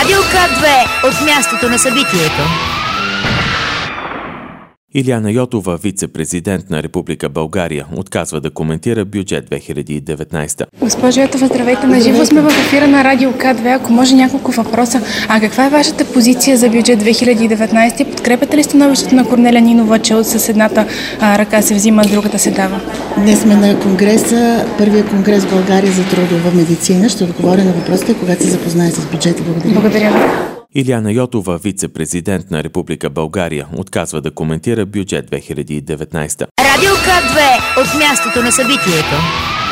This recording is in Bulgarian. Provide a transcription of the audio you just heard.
Радио К2 от мястото на събитието. Илияна Йотова, вице-президент на Република България, отказва да коментира бюджет 2019. Госпожо Йотова, здравейте. На живо сме в ефира на Радио К2. Ако може няколко въпроса. Каква е вашата позиция за бюджет 2019? Подкрепяте ли становището на Корнелия Нинова, че с едната ръка се взима, другата се дава? Днес сме на конгреса, първия конгрес в България за трудова медицина. Ще отговоря на въпросите, когато се запознае с бюджета. Благодаря. Благодаря. Илияна Йотова, вице-президент на Република България, отказва да коментира бюджет 2019. Радио К2 от мястото на събитието.